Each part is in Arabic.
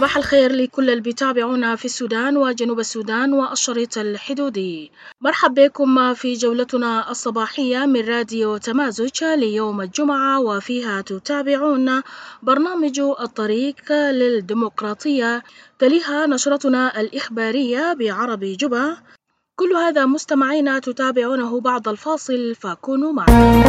صباح الخير لكل اللي بيتابعونا في السودان وجنوب السودان والشريط الحدودي. مرحب بكم في جولتنا الصباحية من راديو تمازج ليوم الجمعة، وفيها تتابعون برنامج الطريق للديمقراطية، تليها نشرتنا الإخبارية بعربي جبة. كل هذا مستمعينا تتابعونه بعد الفاصل، فكونوا معنا.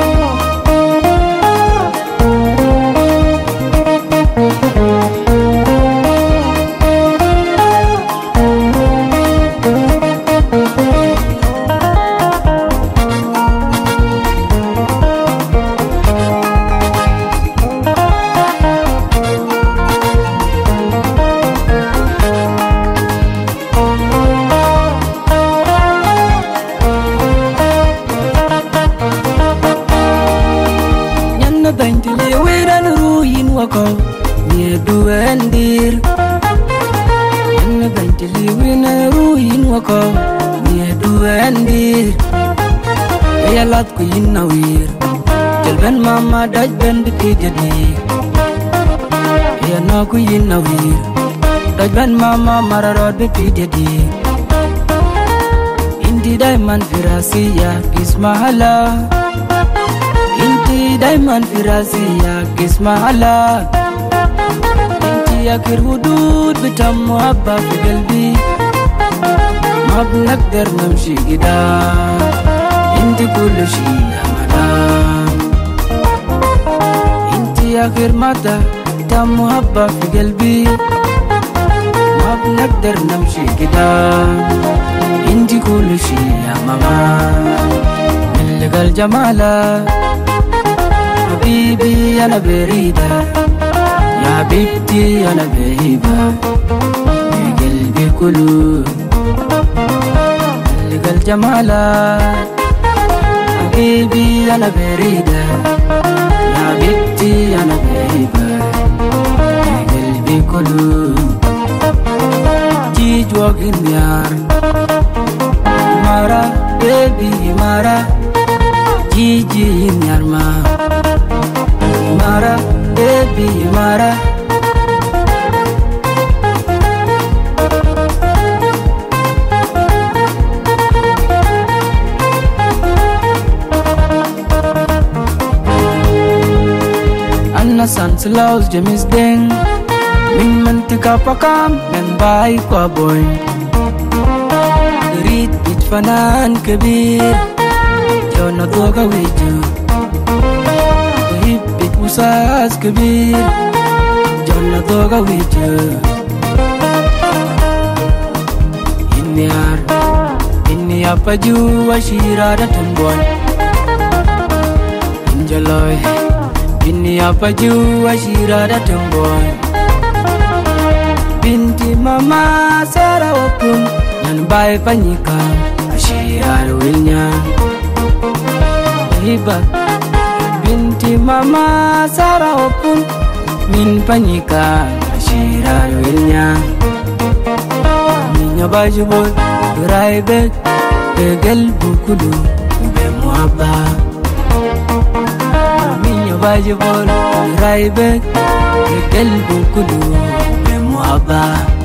Jalban mama daj ben di jadi ya na ku yin nawir daj ben mama mararod bi jadi indi daiman firasiya kismahala inti daiman firasiya kismahala inti akir hudud bitam muhabba fi qalbi ma bnaqdar namshi gida inti kullu shay آخر مدى تم محبة في قلبي ما بنقدر نمشي قدام انتي كل شي يا ماما من لقى الجمالة حبيبي أنا بريدة يا حبيبتي أنا بهيبة في قلبي كله من لقى الجمالة حبيبي أنا بريدة حبيبتي أنا بهيبة قلبي كله جيج وقن يار مارا بيبي مارا جيجي يار مارا بيبي مارا San Slaus James Deng Min mantika pakam Dan baik kwa boy Rit bit fanan kabir Jona doga wiju Rit bit usas kabir Jona doga wiju Inni apa jua shirada tumboy Injaloy Bini apa jua shirada temboy Binti mama sarawapun Nan bay panyika Ashirada wilnya Hiba Binti mama sarawapun Min panyika Ashirada wilnya Minya baju boy Berai beg Begel bukulu Ube muabba Bajibol Raibek Kelbu kudu Bemuaba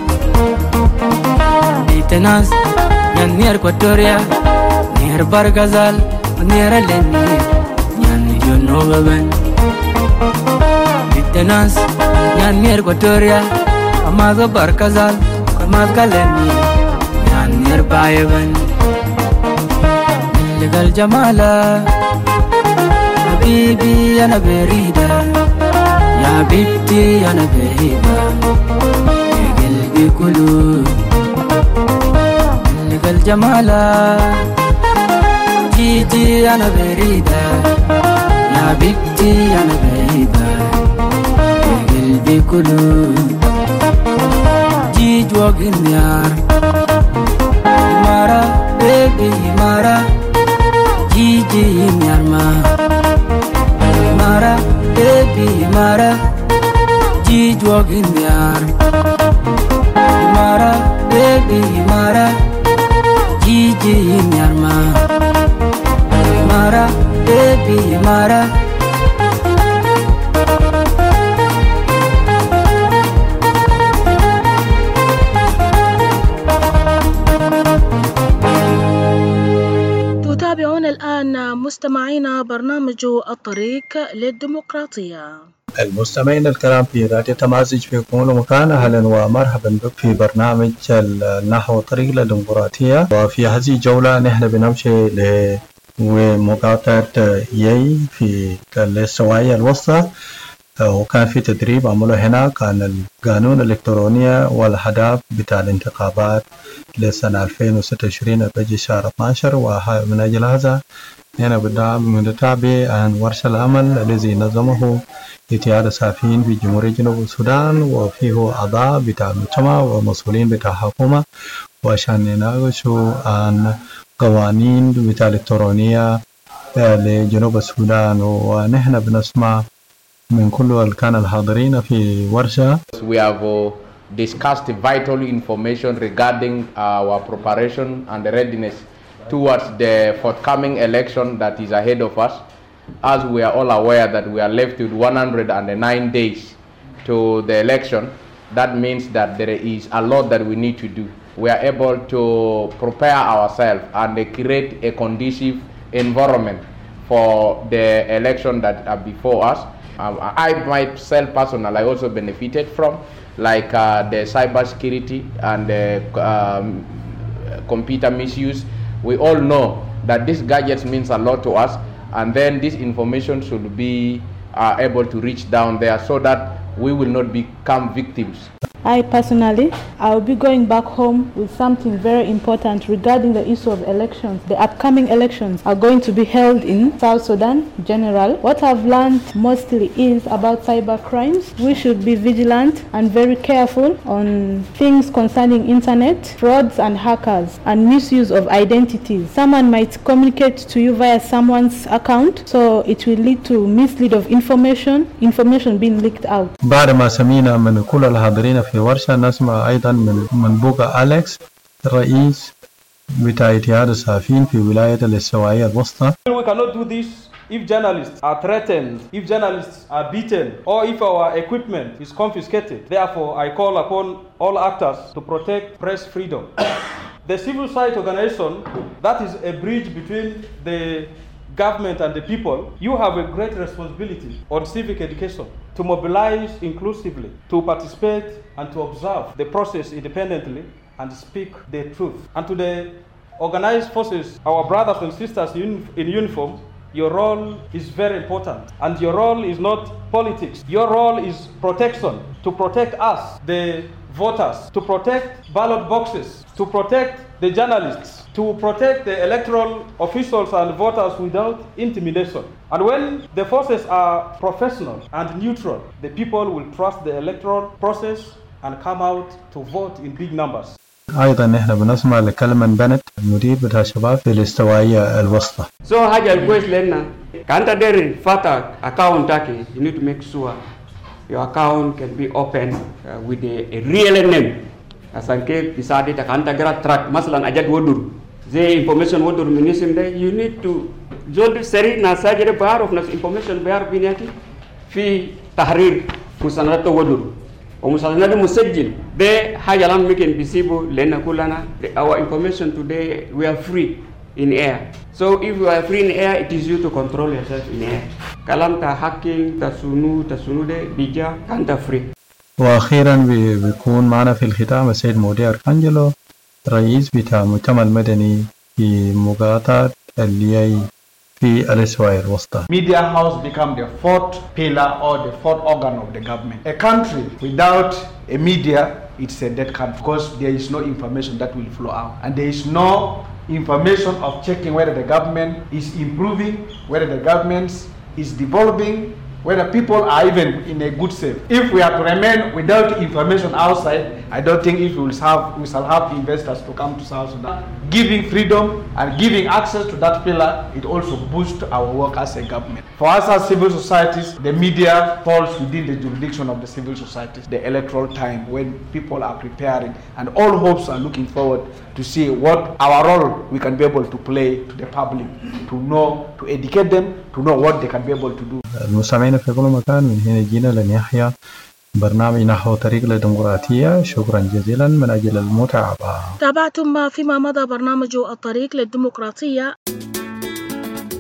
Ditenas Nyan nier Equatoria Nier Bargazal Nier Aleni Nyan Jono Baben Ditenas Nyan nier Equatoria Amazo Bargazal Amaz Galeni Nyan nier Bayeban Legal Jamala حبيبي أنا بريدة يا حبيبتي أنا بهيبة في قلبي كله لقى الجمالة جيجي أنا بريدة يا حبيبتي أنا بهيبة في قلبي كله جيج وقن يار مارا بيبي مارا جيجي يار Mara, baby, Mara, Jij walking yar. Mara, baby, Mara, Jiji yar Mara, baby, Mara. والآن مستمعينا برنامج الطريق للديمقراطية. المستمعين الكرام في راديو تمازج في كل مكان، أهلا ومرحبا بك في برنامج نحو طريق للديمقراطية. وفي هذه الجولة نحن بنمشي لمقاطعة يي في الاستوائية الوسطى، وكان في تدريب عمله هناك عن القانون الإلكتروني والأهداف بتاع الانتخابات لسنة 2026 بيجي شهر 12. ومن أجل هذا هنا بنتابع عن ورش العمل الذي نظمه اتحاد الصحفيين في جمهورية جنوب السودان، وفيه أعضاء بتاع المجتمع ومسؤولين بتاع الحكومة، وعشان نناقشوا عن قوانين بتاع الإلكترونية لجنوب السودان. ونحن بنسمع من كل كان الحاضرين في ورشة. We have discussed vital information regarding our preparation and readiness towards the forthcoming election that is ahead of us. As we are all aware that we are left with 109 days to the election, that means that there is a lot that we need to do. We are able to prepare ourselves and create a conducive environment for the election that are before us. I myself personally, I also benefited from like the cyber security and the computer misuse. We all know that these gadgets means a lot to us, and then this information should be able to reach down there so that we will not become victims. I personally, I'll be going back home with something very important regarding the issue of elections. The upcoming elections are going to be held in South Sudan General. What I've learned mostly is about cyber crimes. We should be vigilant and very careful on things concerning internet, frauds and hackers, and misuse of identities. Someone might communicate to you via someone's account, so it will lead to mislead of information being leaked out. بعد ما سمعنا من كل الحاضرين في ورشة، نسمع أيضا من بوغا أليكس رئيس بتاع اتحاد الصحفيين في ولاية الاستوائية الوسطى. We cannot do this if journalists are threatened, if journalists are beaten, or if our equipment is confiscated. Therefore, I call upon all actors to protect press freedom. The civil society organization, that is a bridge between the government and the people. You have a great responsibility on civic education to mobilize inclusively, to participate and to observe the process independently and speak the truth. And to the organized forces, our brothers and sisters in uniform, your role is very important. And your role is not politics. Your role is protection, to protect us, the voters, to protect ballot boxes, to protect the journalists, to protect the electoral officials and voters without intimidation. And when the forces are professional and neutral, the people will trust the electoral process and come out to vote in big numbers. أيضا نحن بنسمع لكلمن بنت المدير بتاع الشباب في الاستوائية الوسطى. So حاجة الكويس لنا كأنت داري فاتح account تاكي, you need to make sure your account can be open with a real name. عشان كيف بيساعدك كأنت قرأت track مثلا أجد ودور زي information ودور من اسم ده, you need to زود سري ناساجر بعرف ناس information بعرف بيناتي في تحرير مساندة ودور ومساندة مسجل ده حاجة لام ممكن بيسيبه لأن كلنا our information today we are free in air. So if you are free in air, it is you to control yourself in air. كلام تا hacking تسونو ده بيجا كانت free. وأخيرا بيكون معنا في الختام السيد مودي أركانجلو رئيس بتاع المجتمع المدني في مقاطعة الياي في الاستوائية الوسطى. Media house become the fourth pillar or the fourth organ of the government. A country without a media, it's a dead country because there is no information that will flow out, and there is no information of checking whether the government is improving, whether the government is developing, whether people are even in a good state. If we are to remain without information outside, I don't think if we shall have investors to come to South Sudan. Giving freedom and giving access to that pillar, it also boosts our work as a government. For us as civil societies, the media falls within the jurisdiction of the civil societies, the electoral time when people are preparing, and all hopes are looking forward to see what our role we can be able to play to the public, to know, to educate them, to know what they can be able to do. المستمعين في كل مكان، من هنا جينا لنحيا برنامج نحو طريق للديمقراطية. شكرا جزيلا من أجل المتابعة. تابعتم فيما مضى برنامج الطريق للديمقراطية.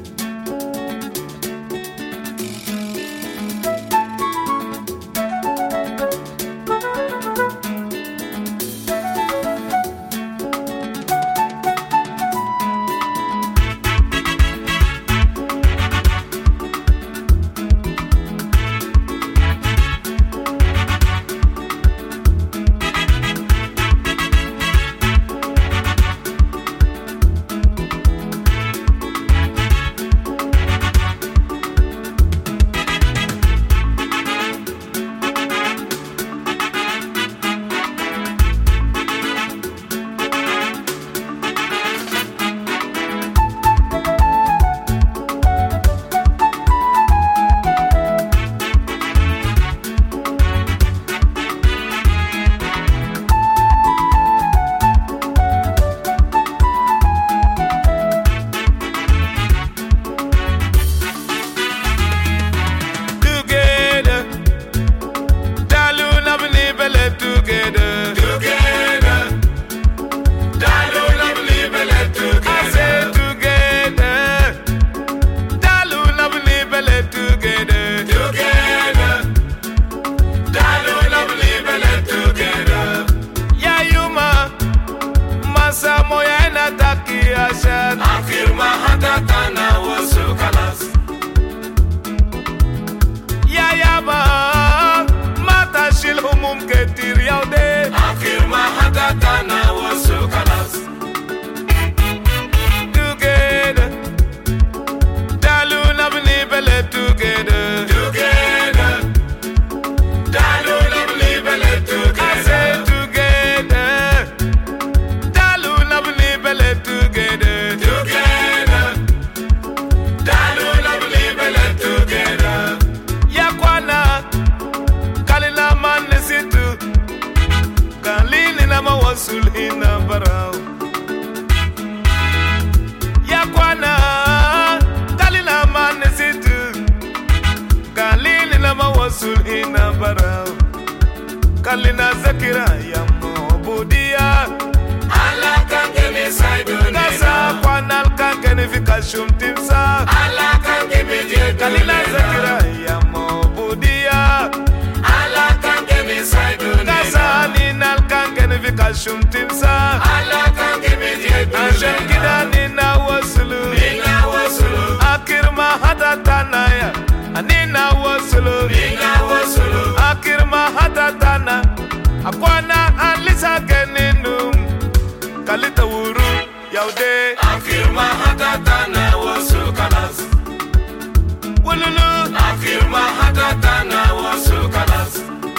kalina zakira ya mobudia ala kangene saidoni kasa kwanal kangene fikashum timsa ala kangene kalina zakira ya mobudia ala kangene saidoni kasa ninal kangene fikashum timsa ala kangene ashan kida nina wasulu akirma hadatana ya nina wasulu akirma hadatana akwana alisa geninu kalita wuru yaude akirma hadatana wasulu kalas wululu akirma hadatana wasulu kalas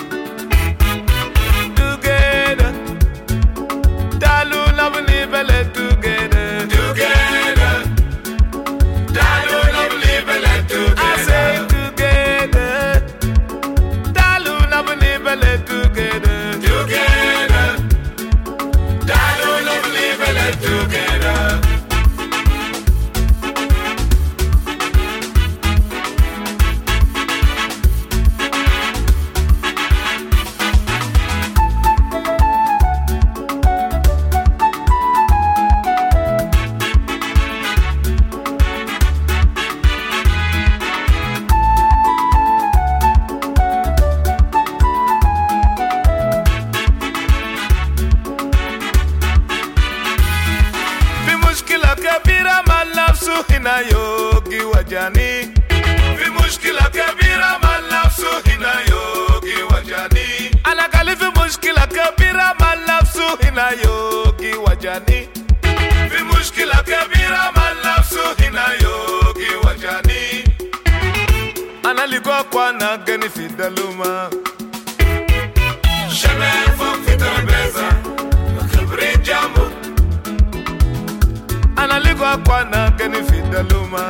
together dalu nabni bele together dalu nabni bele together I say together dalu nabni bele together dalu nabni bele together hina yogi wajani fi mushkila kabira mal nafsu hina yogi wajani ana kali fi mushkila kabira mal nafsu hina yogi wajani fi mushkila kabira mal nafsu hina yogi wajani ana ligo kwana gani fi daluma shemer fok fi trapeza khibri jambo ana ligo kwana gani fi daluma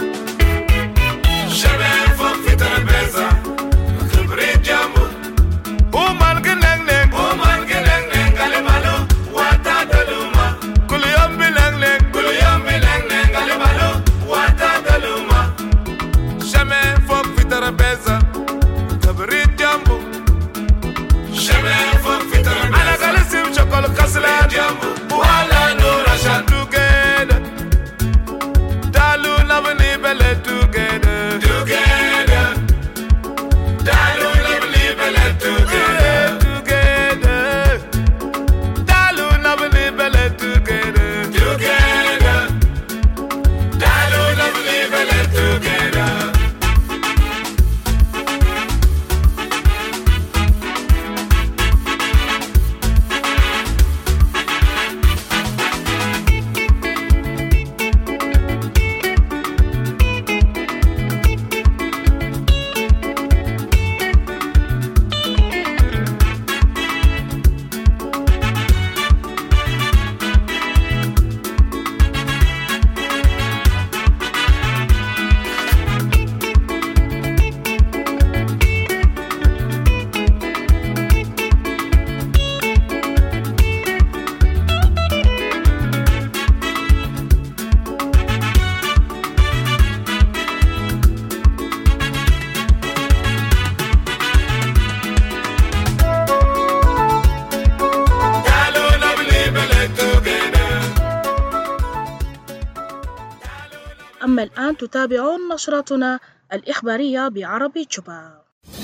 shemer fok fi trapeza khibri jambo uman geneng neng galimalo wata daluma kuliyam bineng neng galimalo wata daluma shemer fok fi trapeza khibri jambo shemer fok fi trapeza ana galisim chokol kasla jambo wala nura shantuge dalu nabni bele together dalu nabni bele together dalu nabni bele together dalu nabni bele together أما الآن تتابعون نشرتنا الإخبارية بعربي جوبا.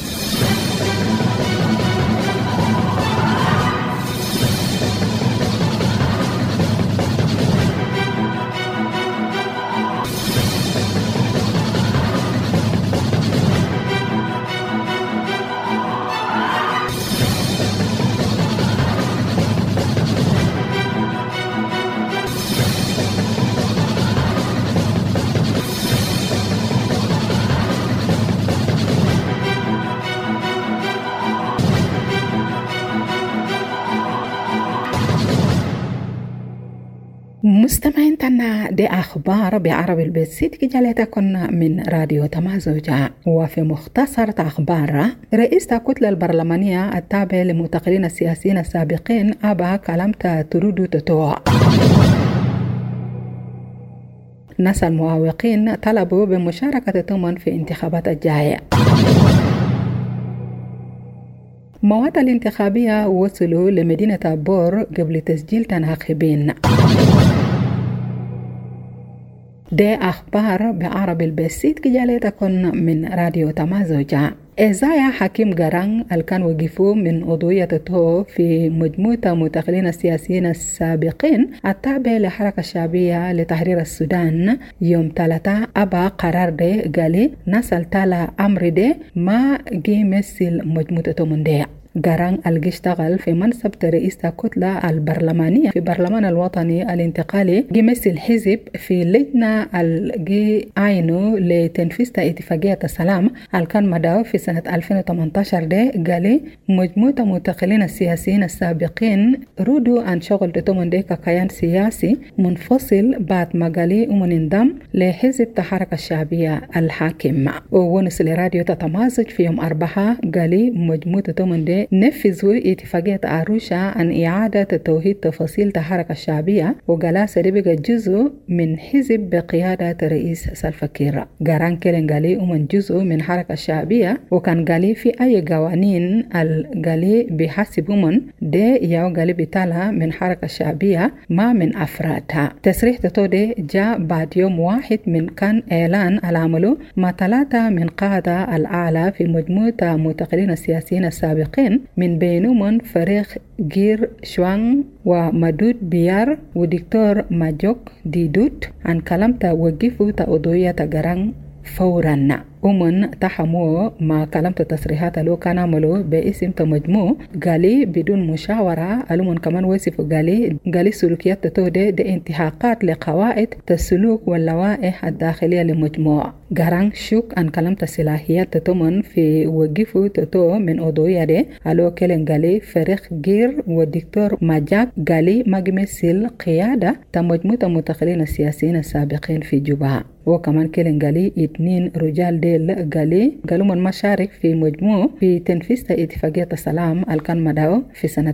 مستمعين تنا دي أخبار بعربي البسيط كجالتكن من راديو تمازوجة. وفي مختصر أخبار رئيس الكتلة البرلمانية التابع للمعتقلين السياسيين السابقين أبا كلامتا ترودو تتوع. ناس المعوقين طلبوا بمشاركة ثمن في انتخابات الجاية. مواد الانتخابية وصلوا لمدينة بور قبل تسجيل تناخبين. ده أخبار بعربي البسيط كجالي تكون من راديو تمازوجة. إزايا حكيم غران الكان وقفوا من عضوية تو في مجموعة متخلين السياسيين السابقين التابع لحركة الشعبية لتحرير السودان يوم 3 أبا قرار ده قالي نسل تالا أمر ده ما جي مثل مجموعة من ده. غران الجي اشتغل في منصب رئيس الكتلة البرلمانية في برلمان الوطني الانتقالي جي مثل حزب في لجنة الجي عينه لتنفيذ اتفاقية السلام الكان مدعو في سنة 2018 ده قالي مجموعة متخلين السياسيين السابقين رودوا عن شغل تتمن ده ككيان سياسي منفصل بعد ما قالي انضم لحزب الحركة الشعبية الحاكم. ونس لراديو تتمازج في يوم 4 قالي مجموعة تتمن ده نفذوا اتفاقية عروشة عن إعادة توحيد تفاصيل الحركة الشعبية وقال سيبقى جزء من حزب بقيادة رئيس سلفا كير. غران كيلن قالي ومن جزء من حركة الشعبية وكان قالي في أي قوانين القالي بحسب من ده ياو قالي بتالا من حركة الشعبية ما من أفرادها. تصريح تتودي جاء بعد يوم 1 من كان إعلان العمل مع 3 من قادة الأعلى في مجموعة متقلين السياسيين السابقين من بينهم فريق جير شوان ومدود بيار ودكتور ماجوك ديدوت عن كلامتا وقفوا تأضوية غران فوراً. ومن تحمو ما كلمت تصريحات لو كان عملوا باسم تمجمو قالي بدون مشاورة ألومن كمان وصف قالي سلوكيات تتودي دي انتهاقات لقواعد السلوك واللوائح الداخلية لمجموع. غران شوك عن كلمت صلاحيات تتمن في وقفو تتو من أضوية دي ألو كيلن قالي فريق جير والدكتور ماجاك قالي مجمسل قيادة تمجموع متخلين السياسيين السابقين في جوبا. وكمان كيلن قالي 2 رجال دي قالوا من مشارك في مجموع في تنفيذ اتفاقية السلام الكان مدعو في سنة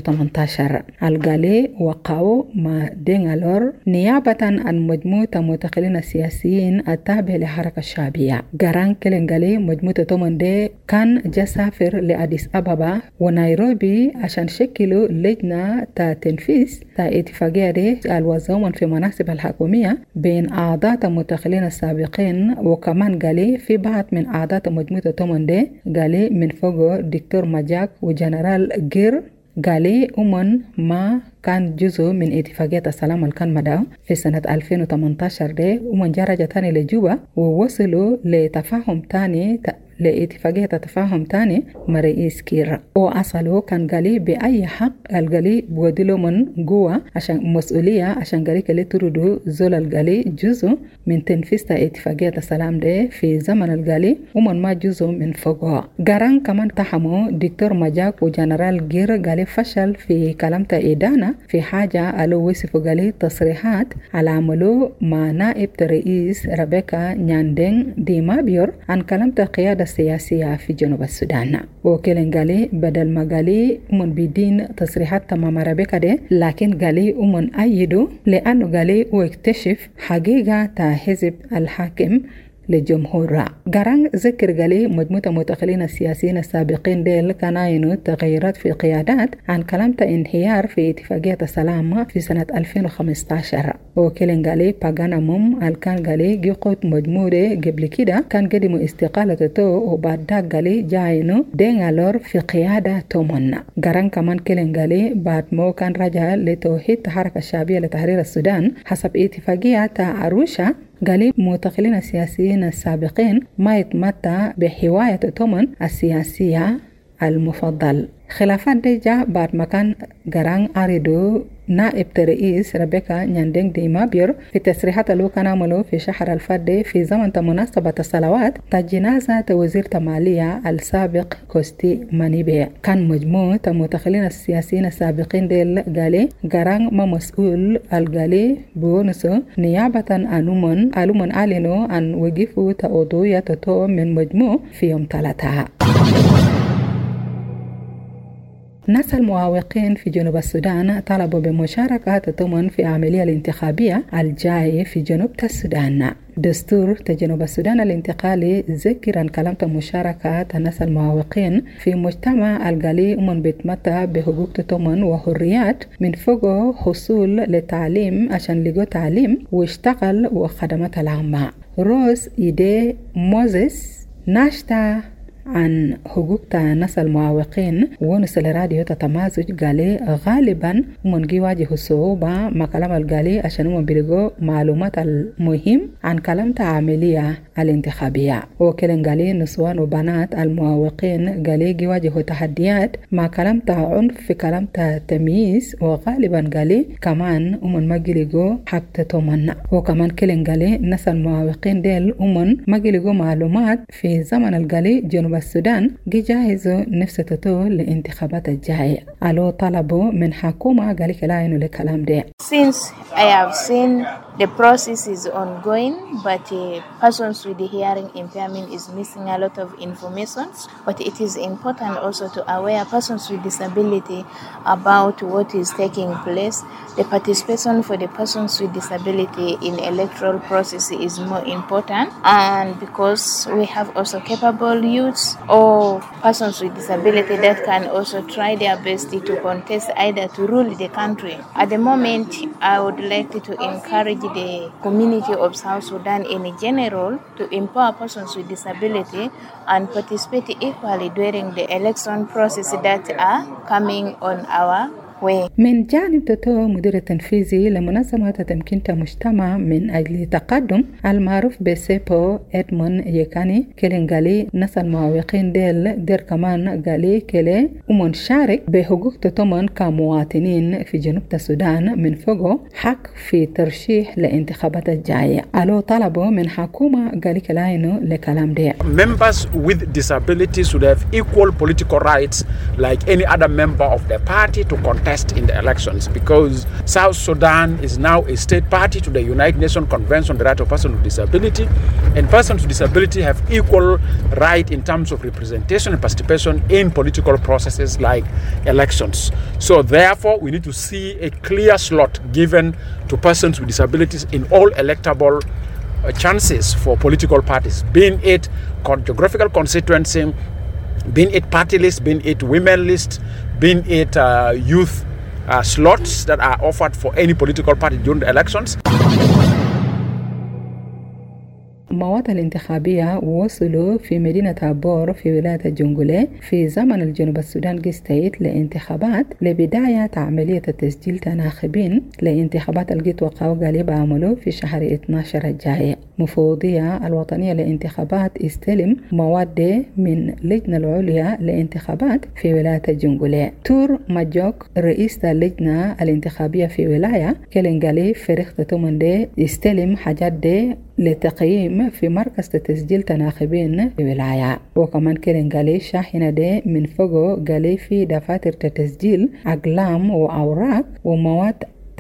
2018. القالي وقعوا مع دينغالور نيابة عن مجموعة متخلين السياسيين التابع لحركة الشعبية. غران كيلن قالي مجموعة تومن دي كان جسافر لأديس أبابا ونيروبي عشان شكلوا لجنة تنفيذ اتفاقية دي الوزومن في مناصب الحكومية بين أعضاء متخلين السابقين. وكمان قالي في بعض من أعضاء مجموعة تومن دي قالي من فوق دكتور ماجاك وجنرال جير قالي أمن ما كان جزء من اتفاقية السلام الكان مدعو في سنة 2018 دي ومن جرجة تاني لجوبا ووصلوا لتفاهم تاني لاتفاقية تفاهم تاني مع رئيس كير. وأصلوا كان قالي بأي حق القالي بودلو من قوة عشان مسؤولية عشان قالي كالي تردو زول القالي جزء من تنفيذ اتفاقية السلام دي في زمن القالي ومن ما جزء من فوقها. غران كمان تحمو دكتور ماجاك وجنرال جير قالي فشل في كلامة إدانة في حاجة ألو وصفوا قالي تصريحات على عملو مع نائب رئيس ربيكا نياندين دي مابيور عن كلامة قيادة السياسية في جنوب السودان. وكيلن قالي بدل ما قالي من بدين تصريحات تمام ربيكا دي لكن قالي ومن أيدو لأنه قالي واكتشف حقيقة حزب الحاكم للجمهور. غران ذكر قالي مجموعة متخلين السياسيين السابقين ديل كان عينوا تغيرات في قيادات عن كلامة انهيار في اتفاقية السلام في سنة 2015. وكيلن قالي باغانا موم الكان قالي جيقوت مجموعة قبل كده كان قدموا استقالته وبعد ذاك قالي جاينو دينغالور في قيادة تومن. غران كمان كيلن قالي بعد مو كان رجع لتوحيد الحركة الشعبية لتحرير السودان حسب اتفاقية عروشة قالي متخلين السياسيين السابقين ما يتمتع بحواية تومن السياسية المفضل. خلافات دي جاء بعد ما كان غران أريدو نائب رئيس ربيكا نياندين دي مابير في تصريحات اللي كان عملوا في شهر الفات في زمن مناسبة الصلوات جنازة وزير المالية السابق كوستي مانيبي. كان مجموعة متخلين السياسيين السابقين ديل قالي غران ما مسؤول القالي بونسو نيابة عن ألومن أعلنوا عن وقفوا تأضوية تتو من مجموع في يوم 3. ناس المعوقين في جنوب السودان طلبوا بمشاركة تضمن في العملية الانتخابية الجاية في جنوب السودان. دستور جنوب السودان الانتقالي ذكر كلمة مشاركة الناس المعوقين في مجتمع القالي من بيتمتع بحقوق تضمن وحريات من فوق حصول للتعليم عشان لقوا تعليم واشتغل وخدمات العامة. روز إيدي موزيس ناشطة عن حقوق الناس المعوقين ونسل راديو تتمازج قالي غالبا من يواجهوا صعوبة مع كلام القالي عشان هم بيلقوا معلومات المهم عن كلام عملية الانتخابية. وكلن قالي نسوان وبنات المعوقين قالي يواجهوا تحديات مع كلام عنف في كلام تمييز، وغالبا قالي كمان ومن ما يلقوا حق تتمنى. وكمان كلن قالي الناس المعوقين ديل ومن ما يلقوا معلومات في زمن القالي جنوب السودان جاهزوا نفسه تطول لانتخابات الجاية. على طلبوا من حكومة قال كلاينو لكلام ده. Since I have seen the process is ongoing, but persons with the hearing impairment is missing a lot of information. But it is important also to aware persons with disability about what is taking place. The participation for the persons with disability in electoral process is more important, and because we have also capable youths or persons with disability that can also try their best to contest either to rule the country. At the moment, I would like to encourage the community of South Sudan in general to empower persons with disability and participate equally during the election process that are coming on our way. من جانب تتو مدير التنفيذي لمنظمة تمكين مجتمع من أجل تقدم المعروف بسيبو إدمون يكاني كلين قالي ناس المعوقين دير كمان قالي كلي ومنشارك بحقوق تتمن كمواطنين في جنوب السودان من فوقه حق في ترشيح لانتخابات الجاية. ألو طلبوا من حكومة قالي كلاينو لكلام ده. Members with disabilities should have equal political rights like any other member of the party to contest in the elections, because South Sudan is now a state party to the United Nations Convention on the Right of Persons with Disability, and persons with disability have equal right in terms of representation and participation in political processes like elections. So therefore we need to see a clear slot given to persons with disabilities in all electable chances for political parties, being it geographical constituency, being it party list, being it women list, being it youth slots that are offered for any political party during the elections. المواطن الانتخابية وصلوا في مدينة بور في ولاية الجنجولة في زمن الجنوب السودان جستيت لانتخابات لبداية عملية تسجيل تناخبين لانتخابات الجيت وقعوا قالب عملوا في شهر 12 الجاي. مفوضية الوطنية لانتخابات استلم مواد من لجنة العليا لانتخابات في ولاية الجنجولة. تور مجوك رئيس اللجنة الانتخابية في ولاية كلنجالي فريق تمن دي استلم حاجات دي لتقييم في مركز تسجيل تناخبين في ولاية. وكمان كلنجالي شاحنة دي من فوقه قالي في دفاتر تسجيل أقلام وأوراق ومواد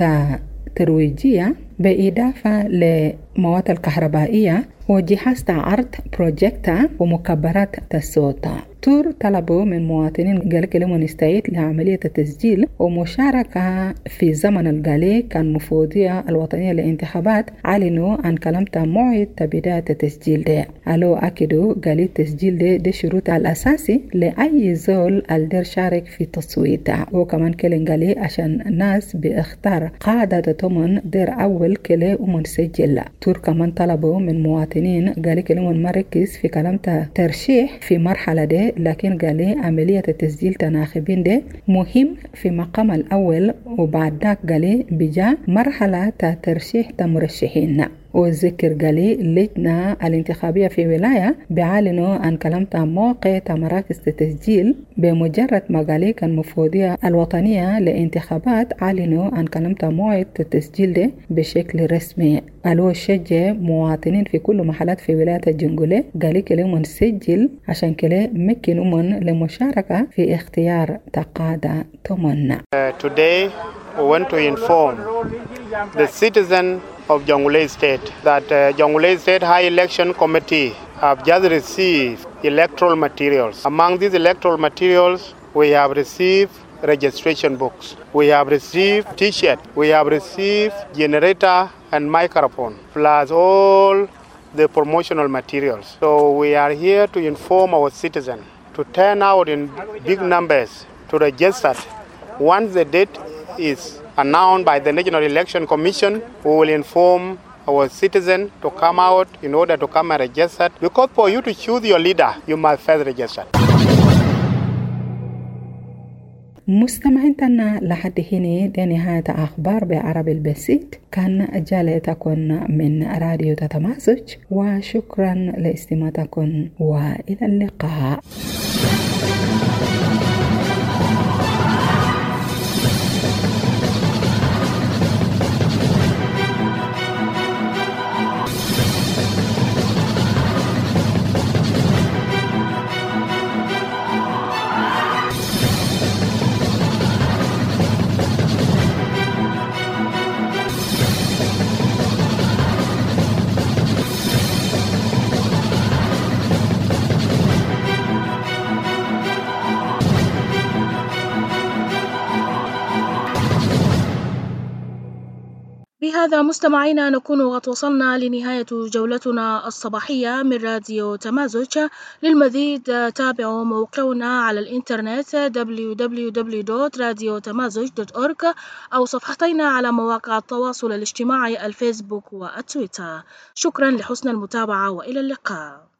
ترويجية بإضافة لمواد الكهربائية وجهاز عرض بروجيكتا ومكبرات الصوت. تور طلبوا من مواطنين قال كلمون استعيد لعملية التسجيل ومشاركة في زمن القالي. كان مفوضية الوطنية للانتخابات علنوا عن كلام موعد بداية التسجيل ده. قالوا أكدوا قالي التسجيل ده شروط الأساسي لأي زول الدير شارك في تصويت. وكمان كلن قالي عشان الناس بيختار قاعدة تمن دير أول كلي ومنسجل. تور كمان طلبوا من مواطنين قالي كلمون مركز في كلام ترشيح في مرحلة ده، لكن قالي عملية التسجيل تناخبين ده مهم في مقام الأول وبعد ذاك قالي بجا مرحلة ترشيح مرشحين. وذكر قالي اللجنة الانتخابية في ولاية بيعلنوا عن كلام موقع مراكز التسجيل بمجرد ما قالي كان مفوضية الوطنية لانتخابات علنوا عن كلام موعد التسجيل ده بشكل رسمي. قالوا شجع مواطنين في كل محلات في ولاية الجنجولة قالي كلام نسجل عشان كلا ممكن أمن لمشاركة في اختيار تقاعدة تمنى. Today we want to inform the citizen of Jonglei State that Jonglei State High Election Committee have just received electoral materials. Among these electoral materials, we have received registration books. We have received T-shirt. We have received generator and microphone, plus all the promotional materials. So we are here to inform our citizens to turn out in big numbers to register. Once the date is announced by the National Election Commission, we will inform our citizens to come out in order to come and register. Because for you to choose your leader, you must first register. مستمعينا لحد هنا دي نهاية أخبار بعربي البسيط. كان جالتكم من راديو تتمازج، وشكرا لاستماعتكم وإلى اللقاء. بهذا مستمعينا نكون قد وصلنا لنهاية جولتنا الصباحية من راديو تمازج. للمزيد تابعوا موقعنا على الإنترنت www.radiotamazoj.org أو صفحتنا على مواقع التواصل الاجتماعي الفيسبوك والتويتر. شكرا لحسن المتابعة وإلى اللقاء.